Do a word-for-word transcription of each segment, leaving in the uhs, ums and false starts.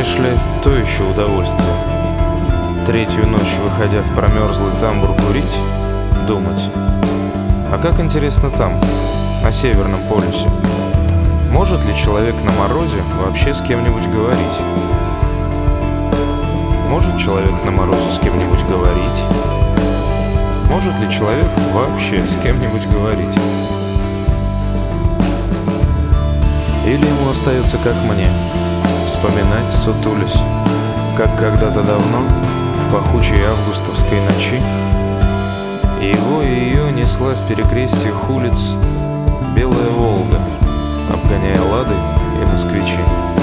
Знаешь ли, то еще удовольствие. Третью ночь, выходя в промерзлый тамбур курить, думать: а как интересно там, на Северном полюсе? Может ли человек на морозе вообще с кем-нибудь говорить? Может человек на морозе с кем-нибудь говорить? Может ли человек вообще с кем-нибудь говорить? Или ему остается, как мне, вспоминать, сутулясь, как когда-то давно, в пахучей августовской ночи, и его и ее несла в перекрестьях улиц белая Волга, обгоняя лады и москвичи.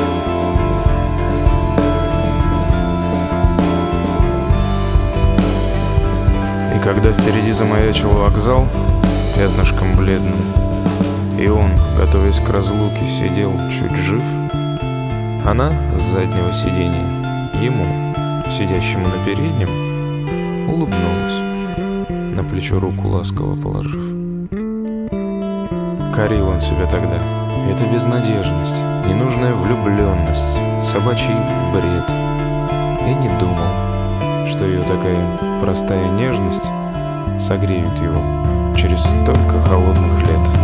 И когда впереди замаячил вокзал пятнышком бледным, и он, готовясь к разлуке, сидел чуть жив, она с заднего сиденья ему, сидящему на переднем, улыбнулась, на плечо руку ласково положив. Корил он себя тогда. Это безнадежность, ненужная влюбленность, собачий бред. И не думал, что ее такая простая нежность согреет его через столько холодных лет.